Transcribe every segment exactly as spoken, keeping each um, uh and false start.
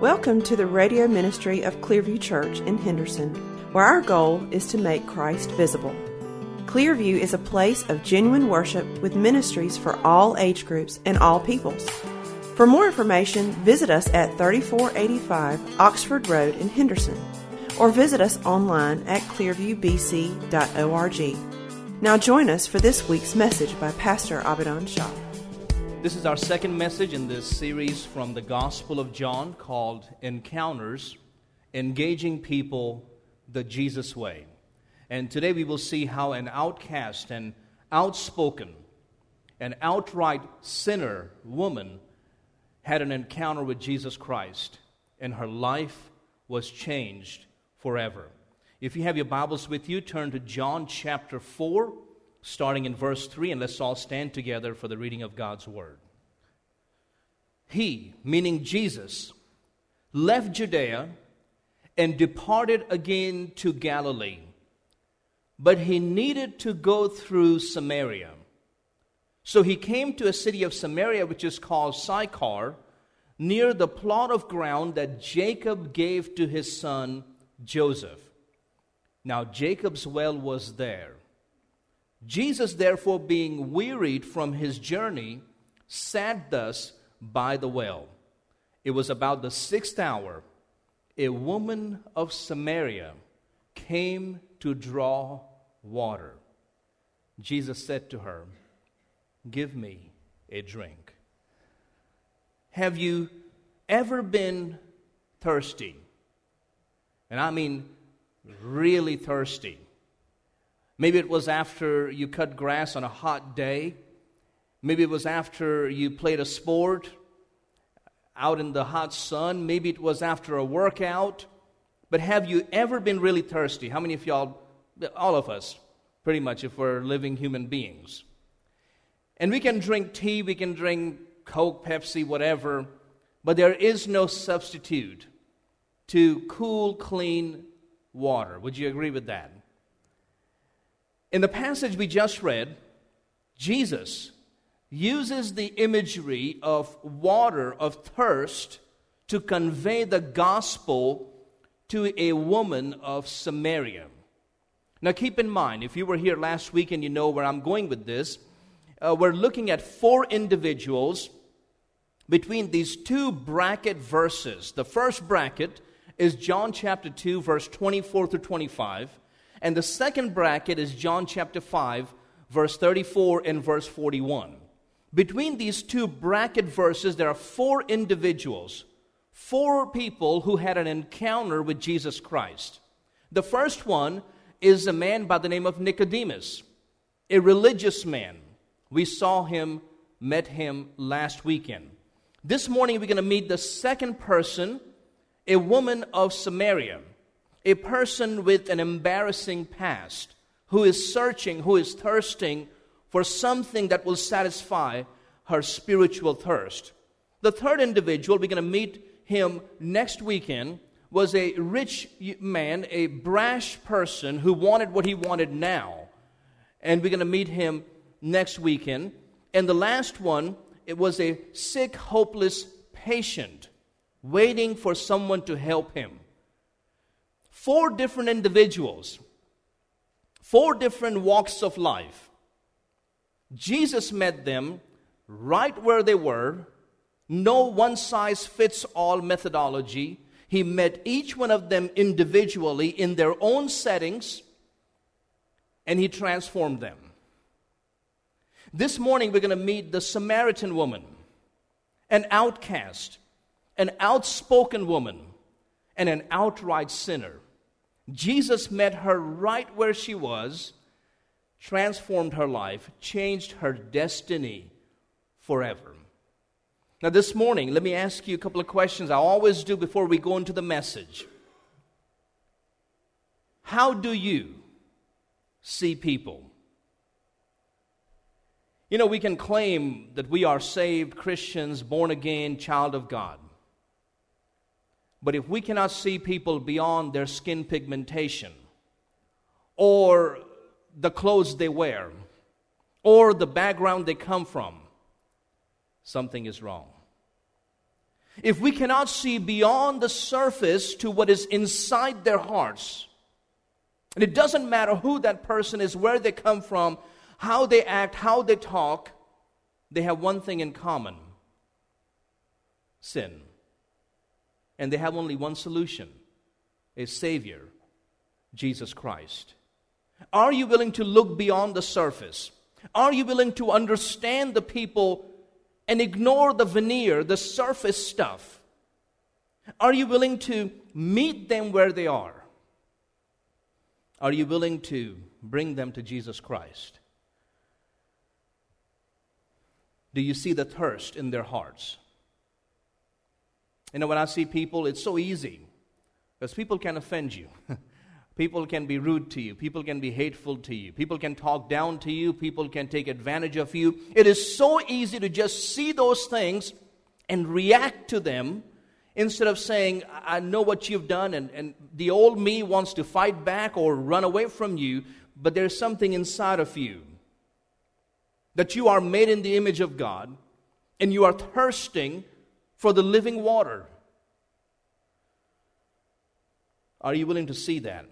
Welcome to the radio ministry of Clearview Church in Henderson, where our goal is to make Christ visible. Clearview is a place of genuine worship with ministries for all age groups and all peoples. For more information, visit us at thirty-four eighty-five Oxford Road in Henderson, or visit us online at clearview b c dot org. Now join us for this week's message by Pastor Abidan Shah. This is our second message in this series from the Gospel of John called Encounters, Engaging People the Jesus Way. And today we will see how an outcast, an outspoken, an outright sinner woman had an encounter with Jesus Christ, and her life was changed forever. If you have your Bibles with you, turn to John chapter four, starting in verse three, and let's all stand together for the reading of God's Word. He, meaning Jesus, left Judea and departed again to Galilee, but he needed to go through Samaria. So he came to a city of Samaria, which is called Sychar, near the plot of ground that Jacob gave to his son Joseph. Now Jacob's well was there. Jesus, therefore, being wearied from his journey, sat thus by the well. It was about the sixth hour. A woman of Samaria came to draw water. Jesus said to her, "Give me a drink." Have you ever been thirsty? And I mean really thirsty. Maybe it was after you cut grass on a hot day. Maybe it was after you played a sport out in the hot sun. Maybe it was after a workout. But have you ever been really thirsty? How many of y'all, all of us, pretty much, if we're living human beings? And we can drink tea, we can drink Coke, Pepsi, whatever, but there is no substitute to cool, clean water. Would you agree with that? In the passage we just read, Jesus uses the imagery of water, of thirst, to convey the gospel to a woman of Samaria. Now keep in mind, if you were here last week and you know where I'm going with this, uh, we're looking at four individuals between these two bracket verses. The first bracket is John chapter two, verse twenty-four through twenty-five. And the second bracket is John chapter five, verse thirty-four and verse forty-one. Between these two bracket verses, there are four individuals, four people who had an encounter with Jesus Christ. The first one is a man by the name of Nicodemus, a religious man. We saw him, met him last weekend. This morning we're going to meet the second person, a woman of Samaria, a person with an embarrassing past, who is searching, who is thirsting for something that will satisfy her spiritual thirst. The third individual, we're going to meet him next weekend, was a rich man, a brash person who wanted what he wanted now. And we're going to meet him next weekend. And the last one, it was a sick, hopeless patient waiting for someone to help him. Four different individuals, four different walks of life. Jesus met them right where they were. No one-size-fits-all methodology. He met each one of them individually in their own settings, and he transformed them. This morning we're going to meet the Samaritan woman, an outcast, an outspoken woman, and an outright sinner. Jesus met her right where she was, transformed her life, changed her destiny forever. Now this morning, let me ask you a couple of questions I always do before we go into the message. How do you see people? You know, we can claim that we are saved Christians, born again, child of God. But if we cannot see people beyond their skin pigmentation, or the clothes they wear, or the background they come from, something is wrong. if we cannot see beyond the surface to what is inside their hearts, and it doesn't matter who that person is, where they come from, how they act, how they talk, they have one thing in common: sin. And they have only one solution: a Savior, Jesus Christ. Are you willing to look beyond the surface? Are you willing to understand the people and ignore the veneer, the surface stuff? Are you willing to meet them where they are? Are you willing to bring them to Jesus Christ? Do you see the thirst in their hearts? You know, when I see people, it's so easy, because people can offend you. People can be rude to you. People can be hateful to you. People can talk down to you. People can take advantage of you. It is so easy to just see those things and react to them instead of saying, I know what you've done, and, and the old me wants to fight back or run away from you, but there's something inside of you that you are made in the image of God, and you are thirsting for the living water. Are you willing to see that?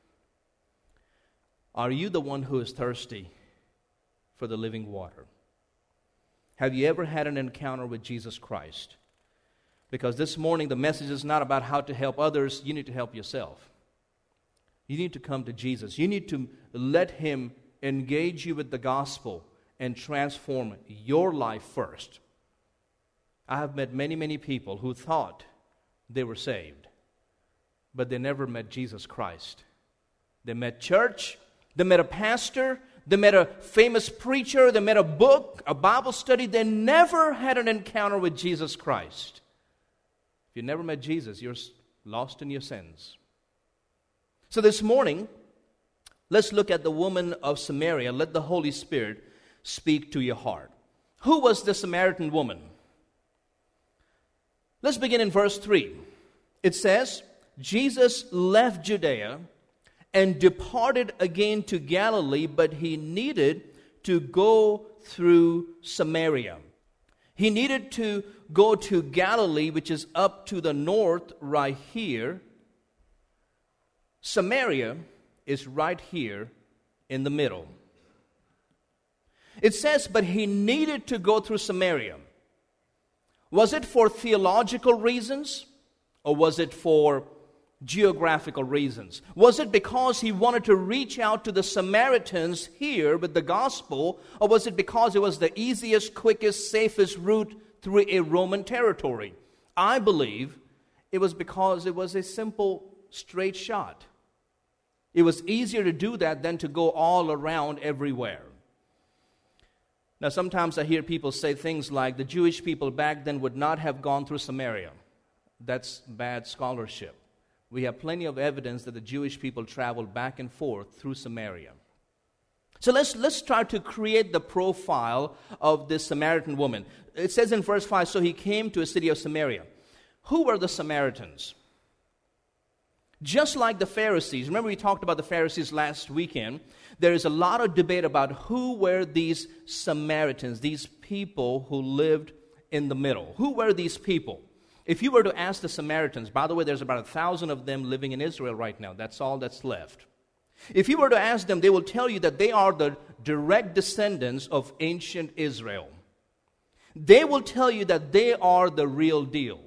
Are you the one who is thirsty for the living water? Have you ever had an encounter with Jesus Christ? Because this morning the message is not about how to help others. You need to help yourself. You need to come to Jesus. You need to let Him engage you with the gospel and transform your life first. I have met many, many people who thought they were saved, but they never met Jesus Christ. They met church, they met a pastor, they met a famous preacher, they met a book, a Bible study. They never had an encounter with Jesus Christ. If you never met Jesus, you're lost in your sins. So this morning, let's look at the woman of Samaria. Let the Holy Spirit speak to your heart. Who was the Samaritan woman? Let's begin in verse three. It says, Jesus left Judea and departed again to Galilee, but he needed to go through Samaria. He needed to go to Galilee, which is up to the north right here. Samaria is right here in the middle. It says, but he needed to go through Samaria. Was it for theological reasons, or was it for geographical reasons? Was it because he wanted to reach out to the Samaritans here with the gospel, or was it because it was the easiest, quickest, safest route through a Roman territory? I believe it was because it was a simple, straight shot. It was easier to do that than to go all around everywhere. Now, sometimes I hear people say things like the Jewish people back then would not have gone through Samaria. That's bad scholarship. We have plenty of evidence that the Jewish people traveled back and forth through Samaria. So let's let's try to create the profile of this Samaritan woman. It says in verse five, so he came to a city of Samaria. Who were the Samaritans? Just like the Pharisees. Remember we talked about the Pharisees last weekend. There is a lot of debate about who were these Samaritans, these people who lived in the middle. Who were these people? If you were to ask the Samaritans, by the way, there's about a thousand of them living in Israel right now. That's all that's left. If you were to ask them, they will tell you that they are the direct descendants of ancient Israel. They will tell you that they are the real deal.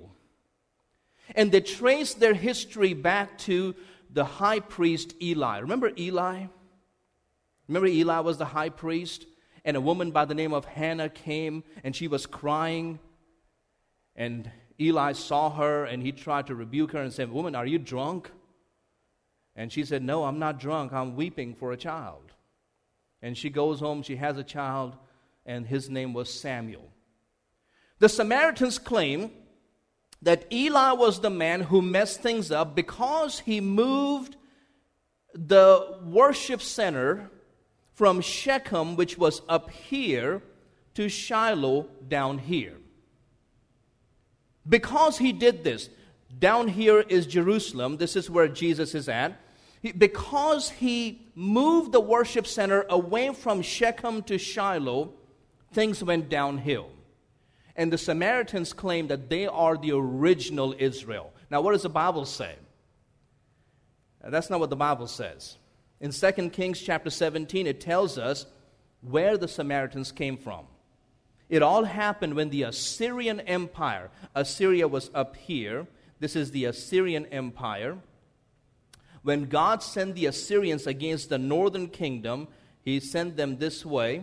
And they trace their history back to the high priest Eli. Remember Eli? Remember Eli was the high priest? And a woman by the name of Hannah came and she was crying. And Eli saw her and he tried to rebuke her and said, woman, are you drunk? And she said, no, I'm not drunk. I'm weeping for a child. And she goes home, she has a child, and his name was Samuel. The Samaritans claim that Eli was the man who messed things up because he moved the worship center from Shechem, which was up here, to Shiloh down here. Because he did this, down here is Jerusalem. This is where Jesus is at. Because he moved the worship center away from Shechem to Shiloh, things went downhill. And the Samaritans claim that they are the original Israel. Now, what does the Bible say? That's not what the Bible says. In Second Kings chapter seventeen, it tells us where the Samaritans came from. It all happened when the Assyrian Empire, Assyria was up here. This is the Assyrian Empire. When God sent the Assyrians against the northern kingdom, He sent them this way.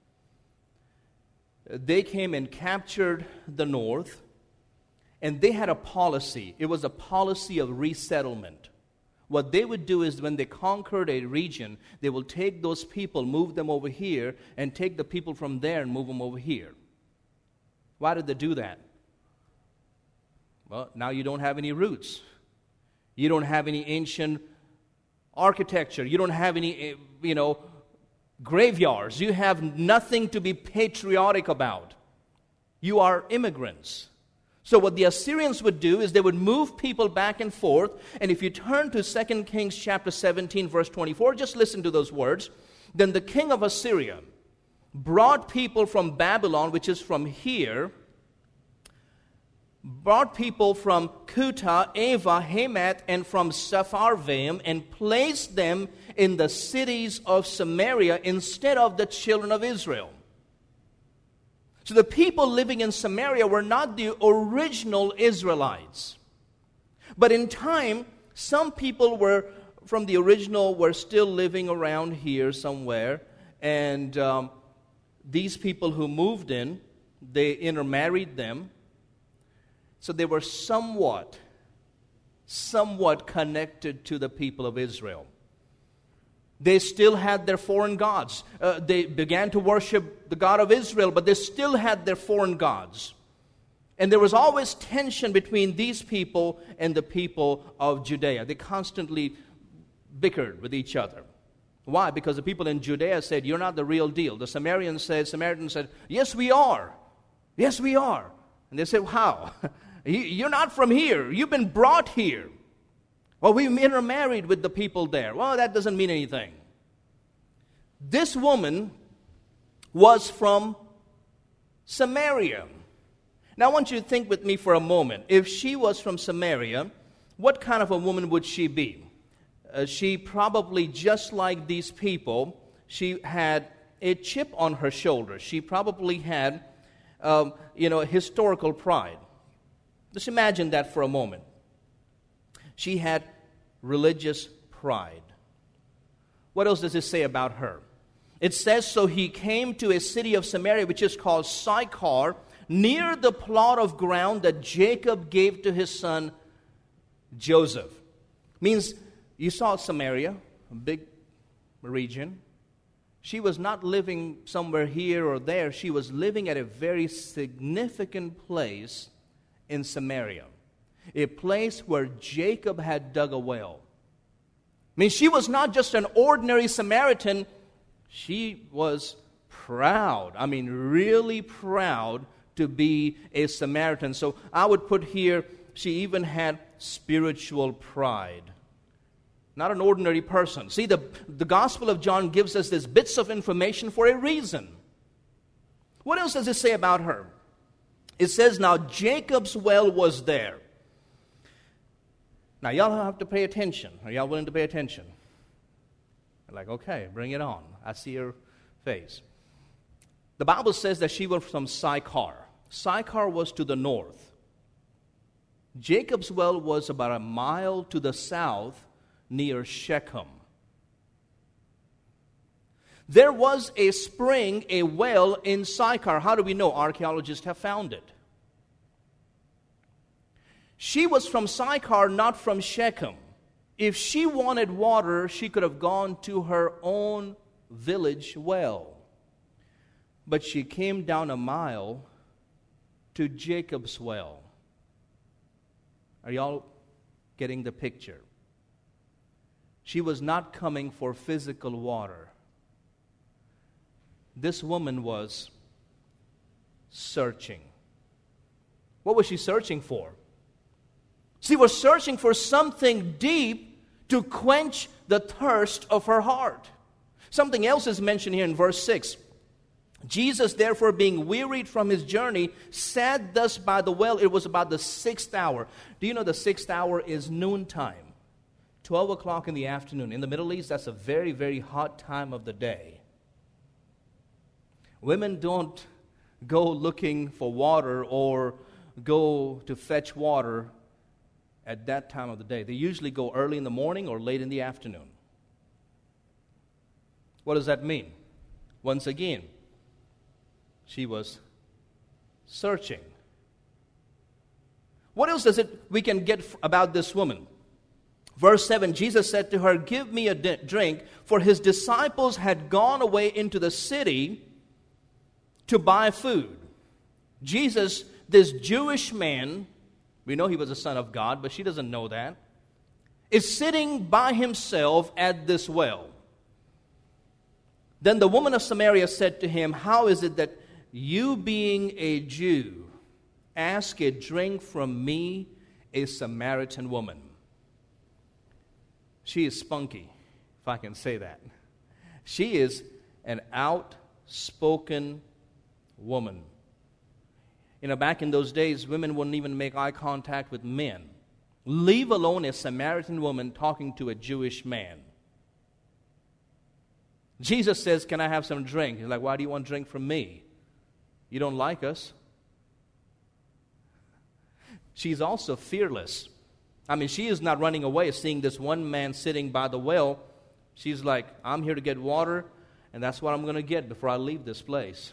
They came and captured the north, and they had a policy. It was a policy of resettlement. What they would do is when they conquered a region, they will take those people, move them over here, and take the people from there and move them over here. Why did they do that? Well, now you don't have any roots. You don't have any ancient architecture. You don't have any, you know, graveyards. You have nothing to be patriotic about. You are immigrants. So what the Assyrians would do is they would move people back and forth. And if you turn to Second Kings chapter seventeen, verse twenty-four, just listen to those words. Then the king of Assyria brought people from Babylon, which is from here, brought people from Kuta, Ava, Hamath, and from Sepharvaim, and placed them in the cities of Samaria instead of the children of Israel. So the people living in Samaria were not the original Israelites. But in time, some people were from the original were still living around here somewhere. And um, these people who moved in, they intermarried them. So they were somewhat, somewhat connected to the people of Israel. They still had their foreign gods. Uh, they began to worship the God of Israel, but they still had their foreign gods. And there was always tension between these people and the people of Judea. They constantly bickered with each other. Why? Because the people in Judea said, you're not the real deal. The Samaritans said, Samaritans said, yes, we are. Yes, we are. And they said, how? You're not from here. You've been brought here. Well, we intermarried with the people there. Well, that doesn't mean anything. This woman was from Samaria. Now, I want you to think with me for a moment. If she was from Samaria, what kind of a woman would she be? Uh, she probably, just like these people, she had a chip on her shoulder. She probably had, um, you know, historical pride. Just imagine that for a moment. She had religious pride. What else does it say about her? It says, so he came to a city of Samaria, which is called Sychar, near the plot of ground that Jacob gave to his son Joseph. Means you saw Samaria, a big region. She was not living somewhere here or there. She was living at a very significant place in Samaria. A place where Jacob had dug a well. I mean, she was not just an ordinary Samaritan. She was proud. I mean, really proud to be a Samaritan. So I would put here, she even had spiritual pride. Not an ordinary person. See, the, the Gospel of John gives us these bits of information for a reason. What else does it say about her? It says, now Jacob's well was there. Now, y'all have to pay attention. Are y'all willing to pay attention? Like, okay, bring it on. I see your face. The Bible says that she was from Sychar. Sychar was to the north. Jacob's well was about a mile to the south near Shechem. There was a spring, a well in Sychar. How do we know? Archaeologists have found it. She was from Sychar, not from Shechem. If she wanted water, she could have gone to her own village well. But she came down a mile to Jacob's well. Are y'all getting the picture? She was not coming for physical water. This woman was searching. What was she searching for? She was searching for something deep to quench the thirst of her heart. Something else is mentioned here in verse six. Jesus, therefore, being wearied from his journey, sat thus by the well. It was about the sixth hour. Do you know the sixth hour is noontime? twelve o'clock in the afternoon. In the Middle East, that's a very, very hot time of the day. Women don't go looking for water or go to fetch water at that time of the day. They usually go early in the morning or late in the afternoon. What does that mean? Once again, she was searching. What else does it we can get about this woman? Verse seven, Jesus said to her, "Give me a drink," for his disciples had gone away into the city to buy food. Jesus, this Jewish man, we know he was a son of God, but she doesn't know that, is sitting by himself at this well. Then the woman of Samaria said to him, "How is it that you, being a Jew, ask a drink from me, a Samaritan woman?" She is spunky, if I can say that. She is an outspoken woman. You know, back in those days, women wouldn't even make eye contact with men, leave alone a Samaritan woman talking to a Jewish man. Jesus says, "Can I have some drink?" He's like, "Why do you want drink from me? You don't like us." She's also fearless. I mean, she is not running away seeing this one man sitting by the well. She's like, "I'm here to get water, and that's what I'm going to get before I leave this place."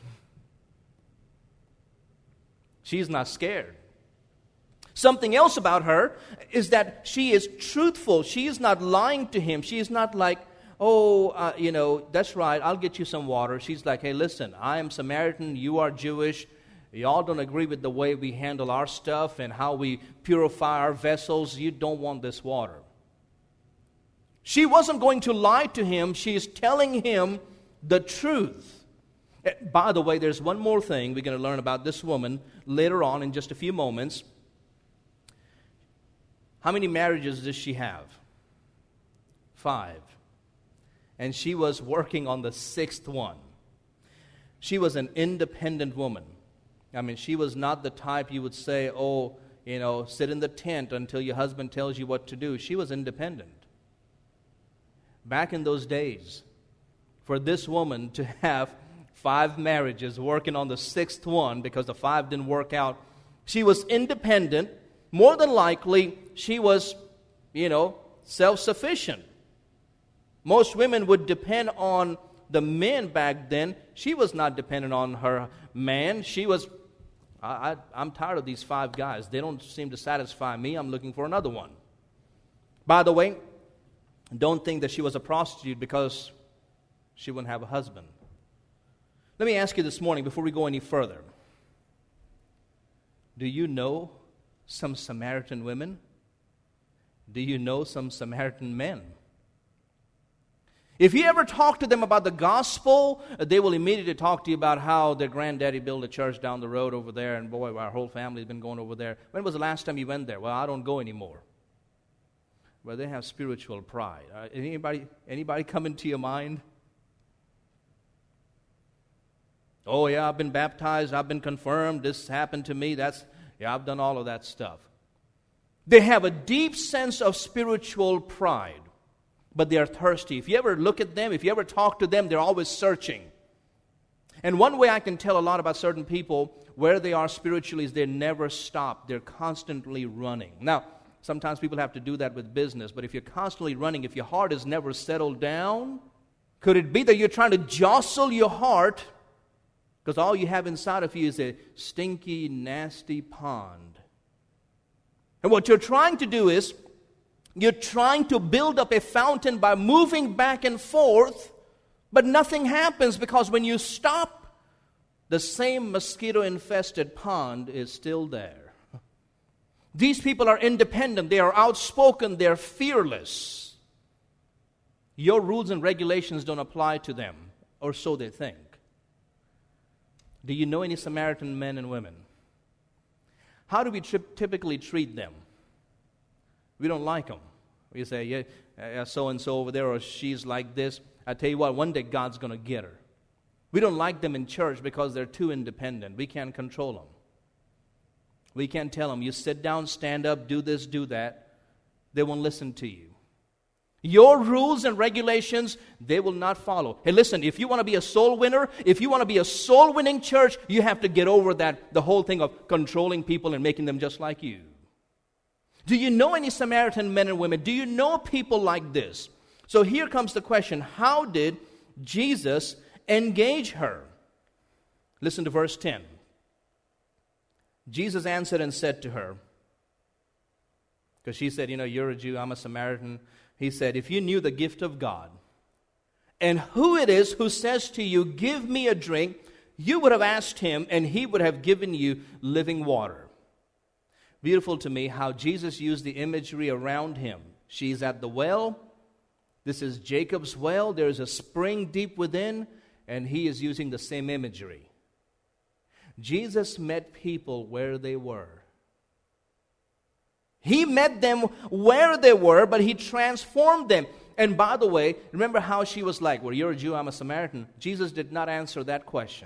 She's not scared. Something else about her is that she is truthful. She is not lying to him. She is not like, "Oh, uh, you know, that's right, I'll get you some water." She's like, "Hey, listen, I am Samaritan, you are Jewish. Y'all don't agree with the way we handle our stuff and how we purify our vessels. You don't want this water." She wasn't going to lie to him. She is telling him the truth. By the way, there's one more thing we're going to learn about this woman later on in just a few moments. How many marriages does she have? Five. And she was working on the sixth one. She was an independent woman. I mean, she was not the type you would say, "Oh, you know, sit in the tent until your husband tells you what to do." She was independent. Back in those days, for this woman to have five marriages, working on the sixth one because the five didn't work out, she was independent. More than likely, she was, you know, self-sufficient. Most women would depend on the men back then. She was not dependent on her man. She was, I, I, I'm tired of these five guys. They don't seem to satisfy me. I'm looking for another one. By the way, don't think that she was a prostitute because she wouldn't have a husband. Let me ask you this morning before we go any further. Do you know some Samaritan women? Do you know some Samaritan men? If you ever talk to them about the gospel, they will immediately talk to you about how their granddaddy built a church down the road over there, and boy, our whole family has been going over there. When was the last time you went there? Well, I don't go anymore. Well, they have spiritual pride. Uh, anybody, anybody come into your mind? "Oh, yeah, I've been baptized, I've been confirmed, this happened to me, that's, yeah, I've done all of that stuff." They have a deep sense of spiritual pride, but they are thirsty. If you ever look at them, if you ever talk to them, they're always searching. And one way I can tell a lot about certain people where they are spiritually is they never stop. They're constantly running. Now, sometimes people have to do that with business, but if you're constantly running, if your heart is never settled down, could it be that you're trying to jostle your heart because all you have inside of you is a stinky, nasty pond? And what you're trying to do is, you're trying to build up a fountain by moving back and forth, but nothing happens because when you stop, the same mosquito-infested pond is still there. These people are independent, they are outspoken, they're fearless. Your rules and regulations don't apply to them, or so they think. Do you know any Samaritan men and women? How do we tri- typically treat them? We don't like them. We say, yeah, uh, so-and-so over there, or she's like this. I tell you what, one day God's going to get her. We don't like them in church because they're too independent. We can't control them. We can't tell them, you sit down, stand up, do this, do that. They won't listen to you. Your rules and regulations, they will not follow. Hey, listen, if you want to be a soul winner, if you want to be a soul-winning church, you have to get over that, the whole thing of controlling people and making them just like you. Do you know any Samaritan men and women? Do you know people like this? So here comes the question, how did Jesus engage her? Listen to verse ten. Jesus answered and said to her, because she said, you know, you're a Jew, I'm a Samaritan. He said, if you knew the gift of God and who it is who says to you, give me a drink, you would have asked him and he would have given you living water. Beautiful to me how Jesus used the imagery around him. She's at the well. This is Jacob's well. There's a spring deep within, and he is using the same imagery. Jesus met people where they were. He met them where they were, but he transformed them. And by the way, remember how she was like, well, you're a Jew, I'm a Samaritan. Jesus did not answer that question.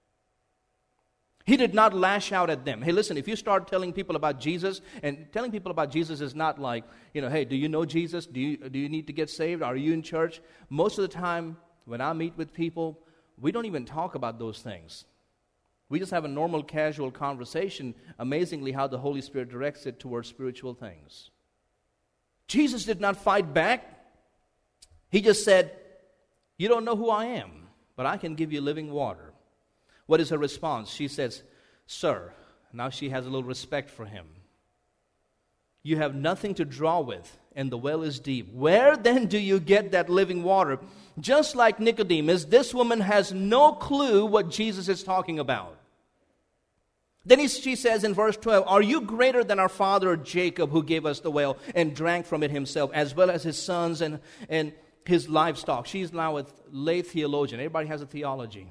He did not lash out at them. Hey, listen, if you start telling people about Jesus, and telling people about Jesus is not like, you know, hey, do you know Jesus? Do you, do you need to get saved? Are you in church? Most of the time, when I meet with people, we don't even talk about those things. We just have a normal, casual conversation, amazingly how the Holy Spirit directs it towards spiritual things. Jesus did not fight back. He just said, you don't know who I am, but I can give you living water. What is her response? She says, sir, now she has a little respect for him. You have nothing to draw with, and the well is deep. Where then do you get that living water? Just like Nicodemus, this woman has no clue what Jesus is talking about. Then he, she says in verse twelve, are you greater than our father Jacob, who gave us the well and drank from it himself, as well as his sons and, and his livestock? She's now a lay theologian. Everybody has a theology.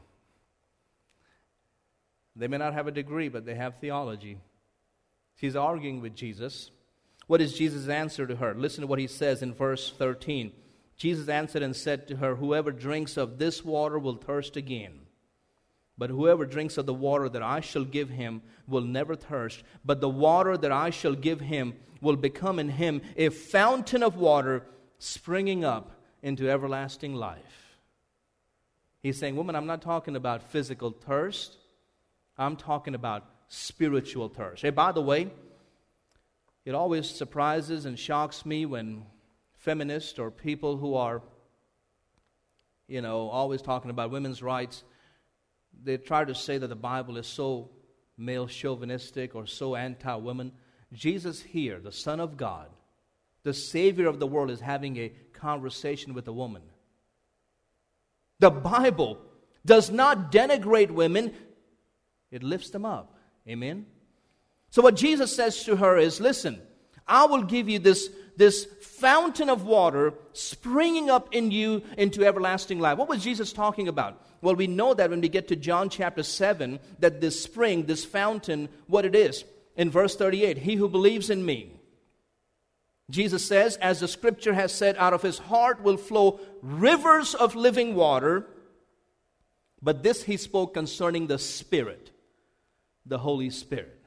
They may not have a degree, but they have theology. She's arguing with Jesus. What is Jesus' answer to her? Listen to what he says in verse thirteen. Jesus answered and said to her, whoever drinks of this water will thirst again. But whoever drinks of the water that I shall give him will never thirst. But the water that I shall give him will become in him a fountain of water springing up into everlasting life. He's saying, woman, I'm not talking about physical thirst. I'm talking about spiritual thirst. Hey, by the way, it always surprises and shocks me when feminists or people who are, you know, always talking about women's rights, they try to say that the Bible is so male chauvinistic or so anti-women. Jesus here, the Son of God, the Savior of the world, is having a conversation with a woman. The Bible does not denigrate women. It lifts them up. Amen? So what Jesus says to her is, listen, I will give you this, this fountain of water springing up in you into everlasting life. What was Jesus talking about? Well, we know that when we get to John chapter seven, that this spring, this fountain, what it is. In verse thirty-eight, he who believes in me, Jesus says, as the scripture has said, out of his heart will flow rivers of living water. But this he spoke concerning the Spirit, the Holy Spirit.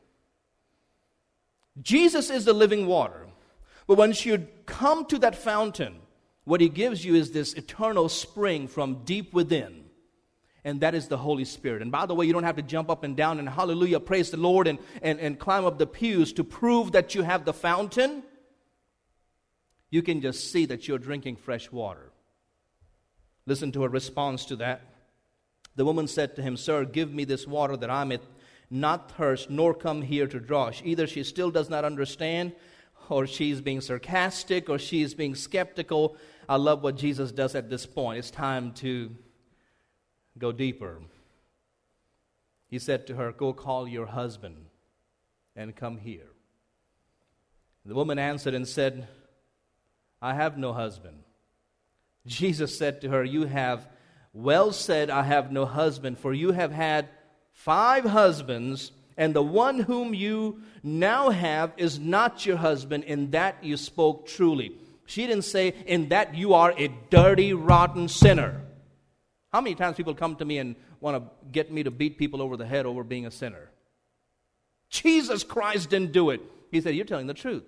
Jesus is the living water. But once you come to that fountain, what he gives you is this eternal spring from deep within. And that is the Holy Spirit. And by the way, you don't have to jump up and down and hallelujah, praise the Lord, and, and, and climb up the pews to prove that you have the fountain. You can just see that you're drinking fresh water. Listen to her response to that. The woman said to him, sir, give me this water that I may not thirst, nor come here to draw. Either she still does not understand, or she's being sarcastic, or she's being skeptical. I love what Jesus does at this point. It's time to go deeper. He said to her, go call your husband and come here. The woman answered and said, I have no husband. Jesus said to her, you have well said, I have no husband, for you have had five husbands, and the one whom you now have is not your husband. In that you spoke truly. She didn't say, in that you are a dirty, rotten sinner. How many times people come to me and want to get me to beat people over the head over being a sinner? Jesus Christ didn't do it. He said, you're telling the truth.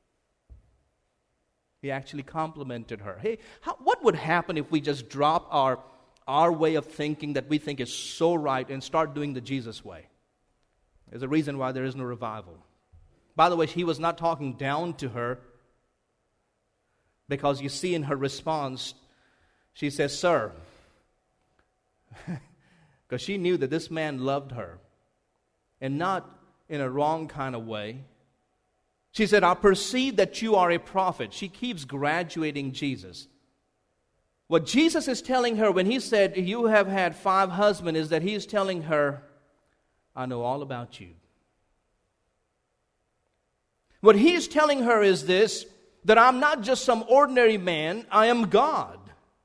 He actually complimented her. Hey, how, what would happen if we just drop our, our way of thinking that we think is so right and start doing the Jesus way? There's a reason why there is no revival. By the way, he was not talking down to her, because you see in her response, she says, sir, because she knew that this man loved her, and not in a wrong kind of way. She said, I perceive that you are a prophet. She keeps graduating Jesus. What Jesus is telling her when he said, you have had five husbands, is that he is telling her, I know all about you. What he is telling her is this, that I'm not just some ordinary man, I am God.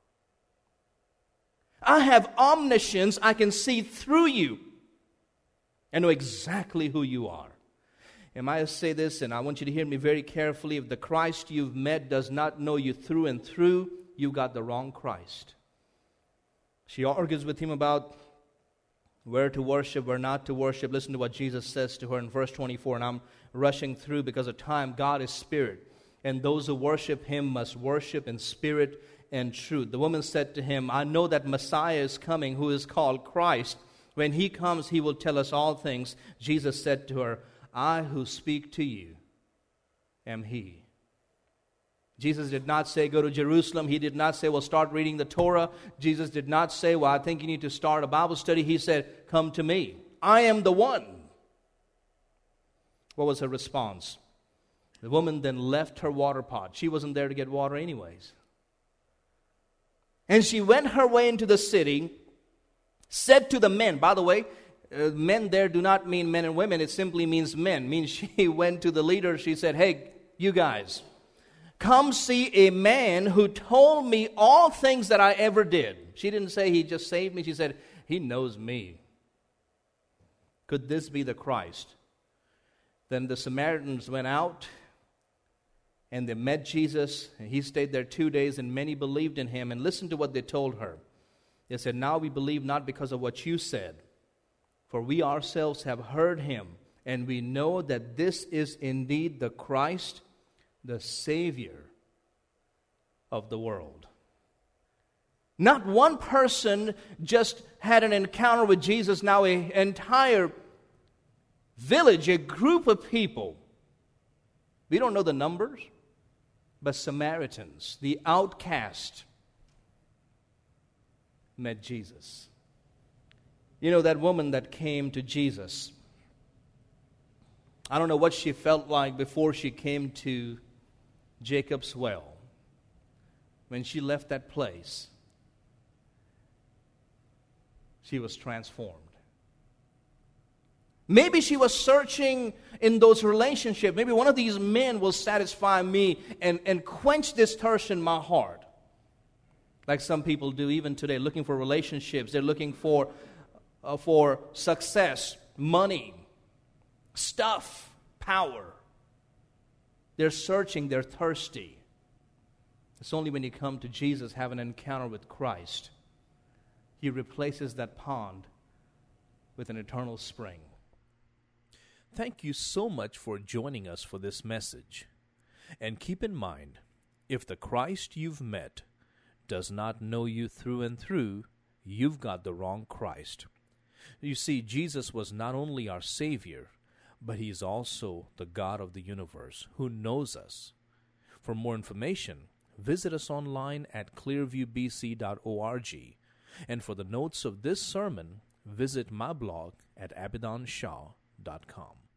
I have omniscience, I can see through you and know exactly who you are. And I say this, and I want you to hear me very carefully. If the Christ you've met does not know you through and through, you got the wrong Christ. She argues with him about where to worship, where not to worship. Listen to what Jesus says to her in verse twenty-four, and I'm rushing through because of time. God is spirit, and those who worship him must worship in spirit and truth. The woman said to him, I know that Messiah is coming, who is called Christ. When he comes, he will tell us all things. Jesus said to her, I who speak to you am he. Jesus did not say, go to Jerusalem. He did not say, well, start reading the Torah. Jesus did not say, well, I think you need to start a Bible study. He said, come to me. I am the one. What was her response? The woman then left her water pot. She wasn't there to get water anyways. And she went her way into the city, said to the men, by the way, uh, men there do not mean men and women, it simply means men. It means she went to the leader, she said, hey, you guys, come see a man who told me all things that I ever did. She didn't say he just saved me, she said, he knows me. Could this be the Christ? Then the Samaritans went out, and they met Jesus, and he stayed there two days, and many believed in him. And listen to what they told her. They said, now we believe not because of what you said, for we ourselves have heard him, and we know that this is indeed the Christ, the Savior of the world. Not one person just had an encounter with Jesus. Now an entire village, a group of people, we don't know the numbers, but Samaritans, the outcast, met Jesus. You know, that woman that came to Jesus, I don't know what she felt like before she came to Jacob's well. When she left that place, she was transformed. Maybe she was searching in those relationships. Maybe one of these men will satisfy me and, and quench this thirst in my heart. Like some people do even today, looking for relationships. They're looking for, uh, for success, money, stuff, power. They're searching, they're thirsty. It's only when you come to Jesus, have an encounter with Christ, he replaces that pond with an eternal spring. Thank you so much for joining us for this message. And keep in mind, if the Christ you've met does not know you through and through, you've got the wrong Christ. You see, Jesus was not only our Savior, but He's also the God of the universe who knows us. For more information, visit us online at clearview b c dot org. And for the notes of this sermon, visit my blog at abidon shaw dot com.